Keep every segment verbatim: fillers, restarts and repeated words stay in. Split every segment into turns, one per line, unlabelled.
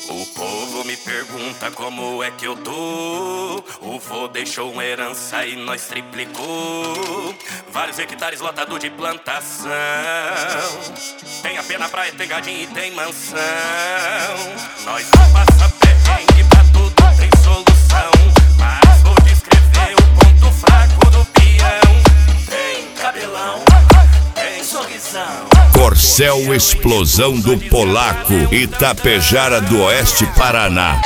O povo me pergunta como é que eu tô. O vô deixou uma herança e nós triplicou. Vários hectares lotado de plantação. Tem a pé na praia, tem gadinho e tem mansão. Nós não passa perrengue, pra tudo tem solução. Mas vou descrever o ponto fraco do peão. Tem cabelão, tem sorrisão.
Corcel Explosão do Polaco, Itapejara do Oeste, Paraná.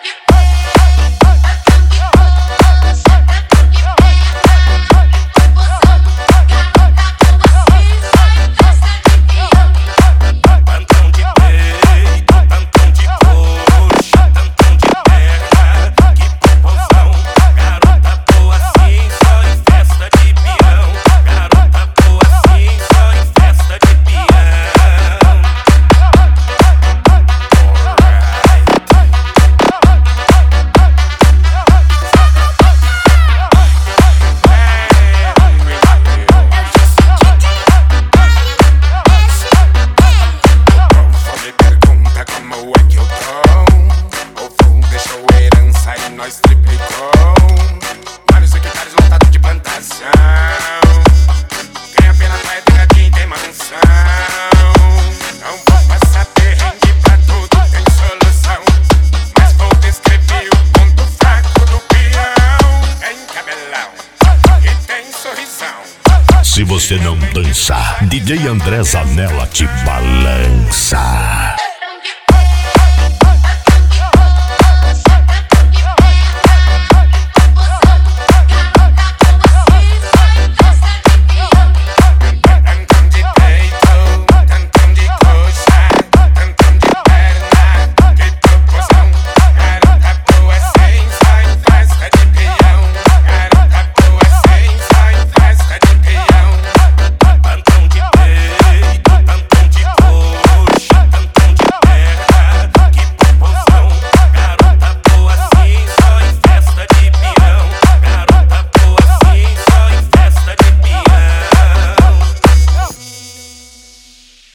Nós triplicou, vários hectares lotados de plantação. Tem a pena praia, tem gadinho, tem mansão. Não vou passar perrengue, pra tudo tem solução. Mas vou descrever o ponto fraco do peão. Tem cabelão e tem sorrisão.
Se você não dançar, D J André Zanella te balança.